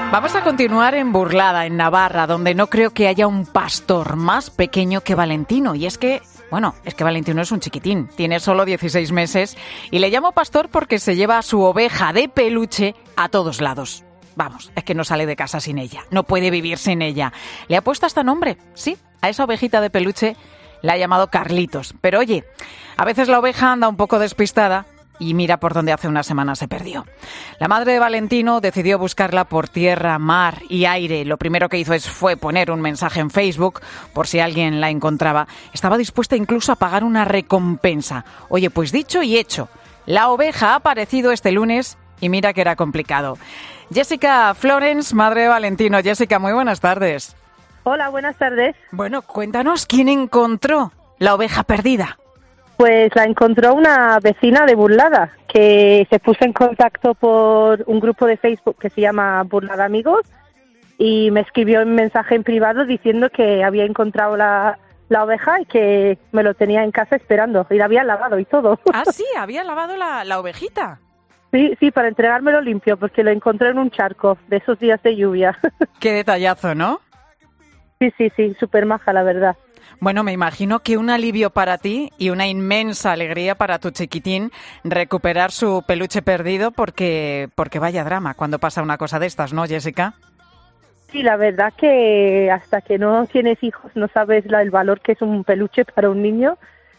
Vamos a continuar en Burlada, en Navarra, donde no creo que haya un pastor más pequeño que Valentino. Y es que Valentino es un chiquitín, tiene solo 16 meses y le llamo pastor porque se lleva a su oveja de peluche a todos lados. Vamos, es que no sale de casa sin ella, no puede vivir sin ella. Le ha puesto hasta nombre, sí, a esa ovejita de peluche la ha llamado Carlitos. Pero oye, a veces la oveja anda un poco despistada y mira por donde hace una semana se perdió. La madre de Valentino decidió buscarla por tierra, mar y aire. Lo primero que hizo fue poner un mensaje en Facebook por si alguien la encontraba. Estaba dispuesta incluso a pagar una recompensa. Oye, pues dicho y hecho, la oveja ha aparecido este lunes y mira que era complicado. Jessica Florence, madre de Valentino. Jessica, muy buenas tardes. Hola, buenas tardes. Bueno, cuéntanos, ¿quién encontró la oveja perdida? Pues la encontró una vecina de Burlada, que se puso en contacto por un grupo de Facebook que se llama Burlada Amigos y me escribió un mensaje en privado diciendo que había encontrado la oveja y que me lo tenía en casa esperando y la había lavado y todo. Ah, sí, había lavado la ovejita. Sí, para entregármelo limpio, porque lo encontré en un charco de esos días de lluvia. Qué detallazo, ¿no? Sí, súper maja, la verdad. Bueno, me imagino que un alivio para ti y una inmensa alegría para tu chiquitín recuperar su peluche perdido porque vaya drama cuando pasa una cosa de estas, ¿no, Jessica? Sí, la verdad que hasta que no tienes hijos no sabes el valor que es un peluche para un niño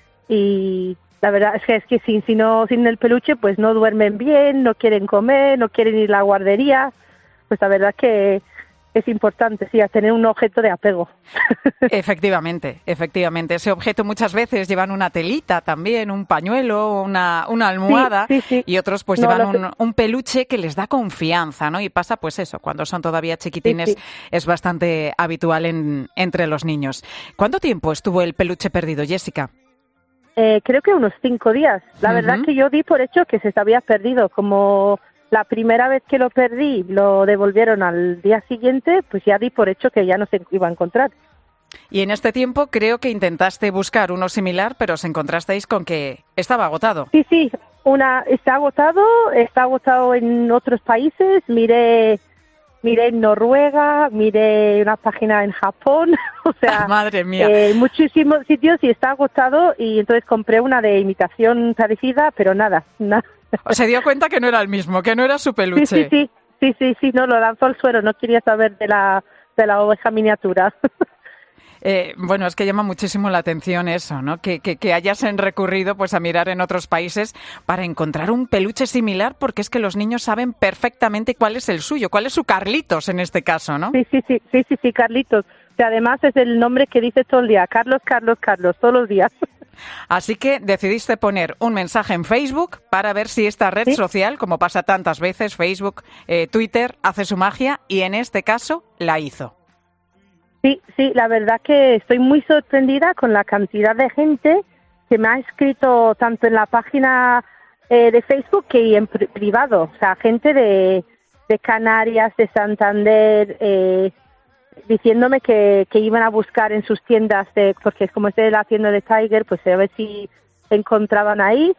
y la verdad es que sin el peluche pues no duermen bien, no quieren comer, no quieren ir a la guardería, pues la verdad que es importante, sí, a tener un objeto de apego. Efectivamente. Ese objeto muchas veces llevan una telita también, un pañuelo, una almohada, sí. Y otros pues llevan un peluche que les da confianza, ¿no? Y pasa pues eso, cuando son todavía chiquitines es bastante habitual entre los niños. ¿Cuánto tiempo estuvo el peluche perdido, Jessica? Creo que unos 5 días. La verdad que yo di por hecho que se había perdido, como la primera vez que lo perdí, lo devolvieron al día siguiente, pues ya di por hecho que ya no se iba a encontrar. Y en este tiempo creo que intentaste buscar uno similar, pero os encontrasteis con que estaba agotado. Sí, está agotado en otros países, miré en Noruega, miré una página en Japón, o sea, madre mía, muchísimos sitios y está agotado y entonces compré una de imitación parecida, pero nada. Se dio cuenta que no era el mismo, que no era su peluche. Sí, no, lo lanzó al suelo, no quería saber de la oveja miniatura. Bueno, es que llama muchísimo la atención eso, ¿no? Que hayas recurrido pues a mirar en otros países para encontrar un peluche similar, porque es que los niños saben perfectamente cuál es el suyo, cuál es su Carlitos en este caso, ¿no? Sí, Carlitos. Que además es el nombre que dice todo el día, Carlos, todos los días. Así que decidiste poner un mensaje en Facebook para ver si esta red social, como pasa tantas veces, Facebook, Twitter, hace su magia y en este caso la hizo. Sí, la verdad que estoy muy sorprendida con la cantidad de gente que me ha escrito tanto en la página de Facebook que en privado. O sea, gente de Canarias, de Santander, diciéndome que iban a buscar en sus tiendas, porque como es de la tienda de Tiger, pues a ver si encontraban ahí.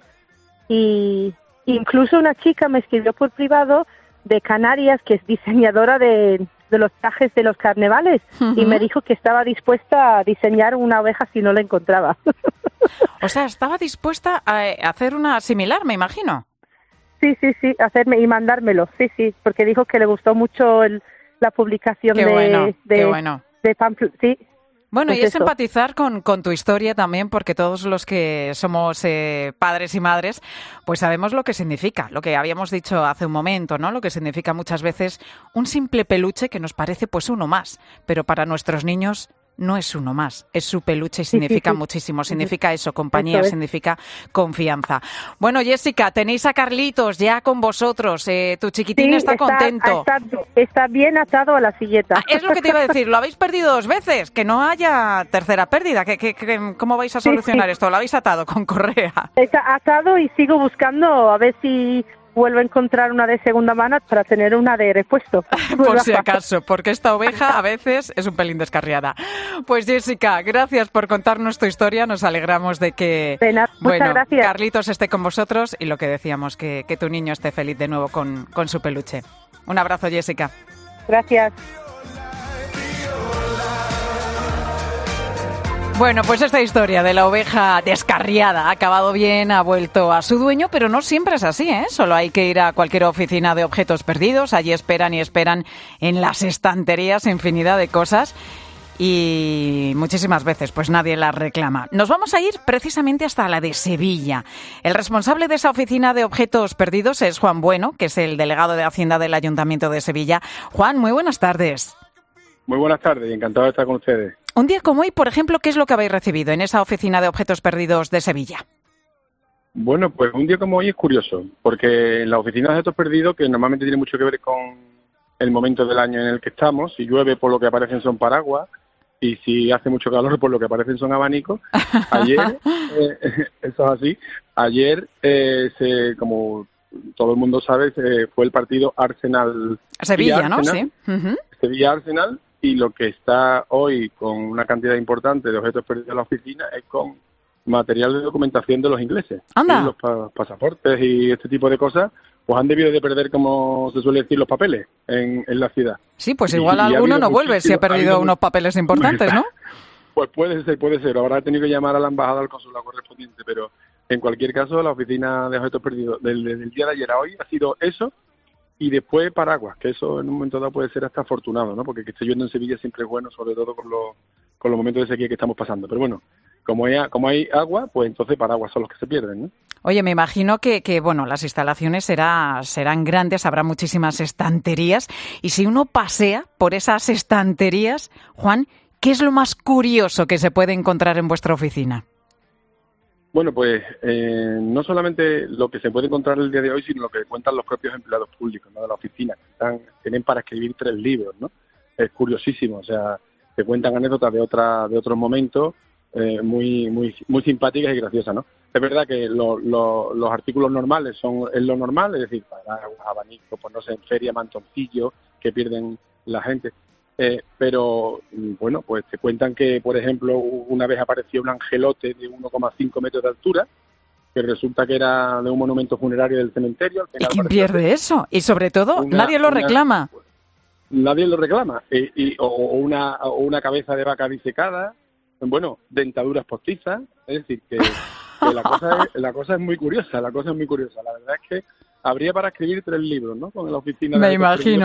Y incluso una chica me escribió por privado de Canarias, que es diseñadora de los trajes de los carnavales, y me dijo que estaba dispuesta a diseñar una oveja si no la encontraba. O sea, estaba dispuesta a hacer una similar, me imagino. Sí, hacerme y mandármelo, sí, porque dijo que le gustó mucho la publicación Qué bueno. de Pamplona, sí. Bueno, pues y es eso. empatizar con tu historia también, porque todos los que somos padres y madres, pues sabemos lo que significa, lo que habíamos dicho hace un momento, ¿no? Lo que significa muchas veces un simple peluche que nos parece pues uno más, pero para nuestros niños no es uno más, es su peluche y significa muchísimo, significa eso, compañía, significa confianza. Bueno, Jessica, tenéis a Carlitos ya con vosotros, tu chiquitín está contento. Está bien atado a la silleta. Es lo que te iba a decir, lo habéis perdido 2 veces, que no haya tercera pérdida, ¿cómo vais a solucionar esto? ¿Lo habéis atado con correa? Está atado y sigo buscando a ver si vuelvo a encontrar una de segunda mano para tener una de repuesto. Por si acaso, porque esta oveja a veces es un pelín descarriada. Pues Jessica, gracias por contarnos tu historia, nos alegramos de que muchas gracias. Carlitos esté con vosotros y lo que decíamos, que tu niño esté feliz de nuevo con su peluche. Un abrazo, Jessica. Gracias. Bueno, pues esta historia de la oveja descarriada ha acabado bien, ha vuelto a su dueño, pero no siempre es así, ¿eh? Solo hay que ir a cualquier oficina de objetos perdidos, allí esperan y esperan en las estanterías infinidad de cosas y muchísimas veces pues nadie las reclama. Nos vamos a ir precisamente hasta la de Sevilla. El responsable de esa oficina de objetos perdidos es Juan Bueno, que es el delegado de Hacienda del Ayuntamiento de Sevilla. Juan, muy buenas tardes. Muy buenas tardes y encantado de estar con ustedes. Un día como hoy, por ejemplo, ¿qué es lo que habéis recibido en esa oficina de objetos perdidos de Sevilla? Bueno, pues un día como hoy es curioso, porque en la oficina de objetos perdidos, que normalmente tiene mucho que ver con el momento del año en el que estamos, si llueve por lo que aparecen son paraguas y si hace mucho calor por lo que aparecen son abanicos, ayer, eso es así, ayer, como todo el mundo sabe, fue el partido Arsenal-Sevilla, ¿no? Sí. Uh-huh. Sevilla-Arsenal. Y lo que está hoy con una cantidad importante de objetos perdidos en la oficina es con material de documentación de los ingleses. ¡Anda! Los pasaportes y este tipo de cosas, pues han debido de perder, como se suele decir, los papeles en la ciudad. Sí, pues igual alguno no vuelve si ha perdido unos papeles importantes, ¿no? Pues puede ser. Habrá tenido que llamar a la embajada, al consulado correspondiente, pero en cualquier caso, la oficina de objetos perdidos del día de ayer a hoy ha sido eso. Y después paraguas, que eso en un momento dado puede ser hasta afortunado, ¿no? Porque que esté lloviendo en Sevilla siempre es bueno, sobre todo con los momentos de sequía que estamos pasando. Pero bueno, como hay agua, pues entonces paraguas son los que se pierden, ¿no? Oye, me imagino que bueno, las instalaciones serán grandes, habrá muchísimas estanterías. Y si uno pasea por esas estanterías, Juan, ¿qué es lo más curioso que se puede encontrar en vuestra oficina? Bueno, pues no solamente lo que se puede encontrar el día de hoy, sino lo que cuentan los propios empleados públicos, ¿no?, de la oficina, que tienen para escribir 3 libros, ¿no? Es curiosísimo, o sea, te cuentan anécdotas de otros momentos muy simpáticas y graciosas, ¿no? Es verdad que los artículos normales es lo normal, es decir, paraguas, abanicos, pues no sé, en feria, mantoncillos que pierden la gente. Pero, bueno, pues te cuentan que, por ejemplo, una vez apareció un angelote de 1,5 metros de altura, que resulta que era de un monumento funerario del cementerio. ¿Y quién pierde eso? Y sobre todo, nadie lo reclama. Nadie lo reclama. O una cabeza de vaca disecada, bueno, dentaduras postizas. Es decir, que la cosa es muy curiosa, La verdad es que habría para escribir 3 libros, ¿no? Con la oficina. Me imagino.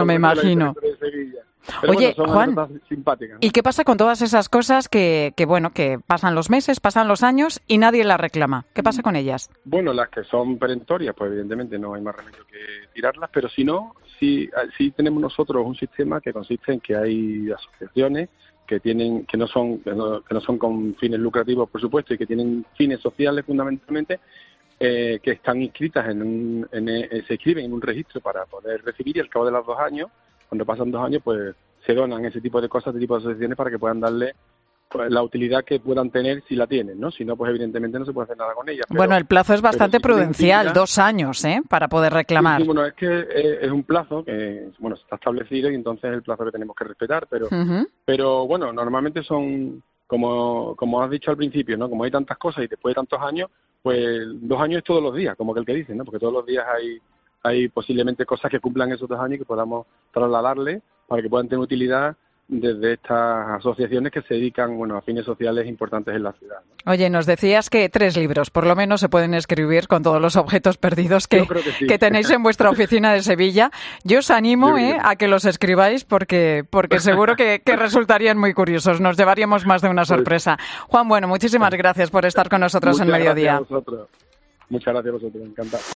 Pero oye, bueno, Juan, simpáticas, ¿no? ¿Y qué pasa con todas esas cosas que pasan los meses, pasan los años y nadie las reclama? ¿Qué pasa con ellas? Bueno, las que son perentorias, pues evidentemente no hay más remedio que tirarlas, pero si no, sí tenemos nosotros un sistema que consiste en que hay asociaciones que no son con fines lucrativos, por supuesto, y que tienen fines sociales fundamentalmente, que están inscritas se inscriben en un registro para poder recibir, y al cabo de los 2 años, cuando pasan 2 años, pues se donan ese tipo de cosas, este tipo de asociaciones, para que puedan darle pues la utilidad que puedan tener si la tienen, ¿no? Si no, pues evidentemente no se puede hacer nada con ellas. Bueno, el plazo es bastante prudencial, 2 años, para poder reclamar. Sí, bueno, es que es un plazo que, bueno, está establecido y entonces es el plazo que tenemos que respetar, pero bueno, normalmente son, como has dicho al principio, ¿no? Como hay tantas cosas y después de tantos años, pues 2 años es todos los días, como que el que dice, ¿no? Porque todos los días hay posiblemente cosas que cumplan esos 2 años y que podamos trasladarle para que puedan tener utilidad desde estas asociaciones que se dedican, bueno, a fines sociales importantes en la ciudad, ¿no? Oye, nos decías que 3 libros, por lo menos, se pueden escribir con todos los objetos perdidos que tenéis en vuestra oficina de Sevilla. Yo os animo a que los escribáis porque seguro que resultarían muy curiosos. Nos llevaríamos más de una sorpresa. Juan, bueno, muchísimas gracias por estar con nosotros en Mediodía. Muchas gracias a vosotros, encantado.